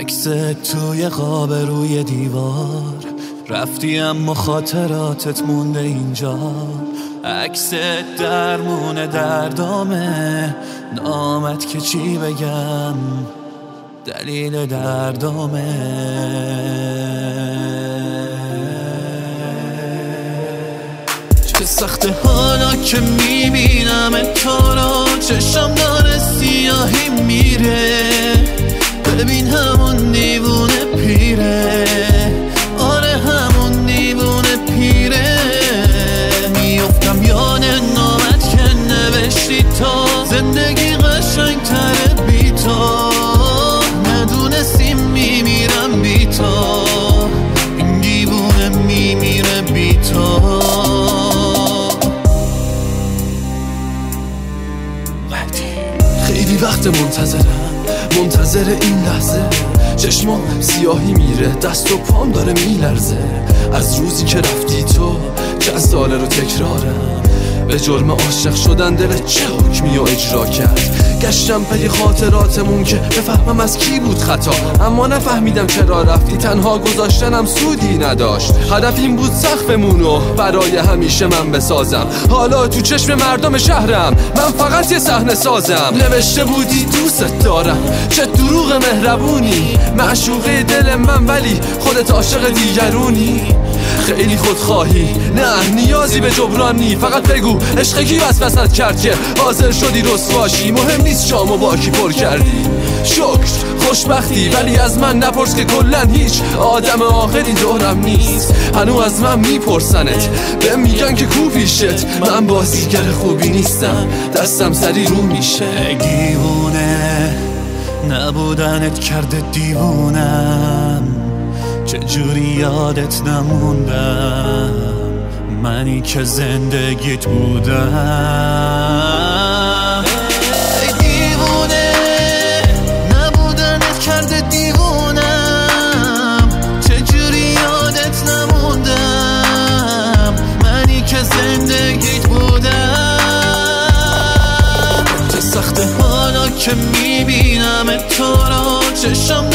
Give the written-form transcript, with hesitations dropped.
عکست توی قاب روی دیوار، رفتی اما خاطراتت مونده اینجا. عکست درمون دردامه، نامت که چی بگم دلیل دردامه. چه سخته حالا که میبینم تو رو، چشم داره سیاهی میره. ببین همون دیوونه پیره، آره همون دیوونه پیره. میافتم یاد نامت که نوشتی تو، زندگی قشنگ تره بی تو. ندونستیم میمیرم بی تو، این دیوونه میمیره بی تو. خیلی وقت منتظر این لحظه، چشمام سیاهی میره، دست و پام داره میلرزه. از روزی که رفتی تو چند ساله رو تکرارم، به جرم عاشق شدن دل چه حکمی رو اجرا کرد. گشتم پی خاطراتمون که بفهمم از کی بود خطا، اما نفهمیدم چرا رفتی، تنها گذاشتنم سودی نداشت. هدف این بود سقفمونو برای همیشه من بسازم. حالا تو چشم مردم شهرم من فقط یه صحنه سازم. نوشته بودی دوست دارم، چه دروغ مهربونی، معشوقه دل من ولی خودت عاشق دیگرونی. خیلی خودخواهی، نه نیازی به جبرانی، فقط بگو عشق کی وسوسه‌ت کرد که حاضر شدی رسواشی. مهم نیست شامو با کی پر کردی، شکر خوشبختی، ولی از من نپرس که کلن هیچ آدم عاقلی دورم نیست. هنو از من میپرسنت، بهم میگن که کو پیشت، من بازیگر خوبی نیستم، دستم سری رو میشه. دیوونه نبودنت کرده دیوونم، چجوری یادت نموندم، منی که زندگیت بودم. ای دیوونه نبودنت کرده دیوونم، چجوری یادت نموندم، منی که زندگیت بودم. چه سخته حالا که میبینم تو رو، چشم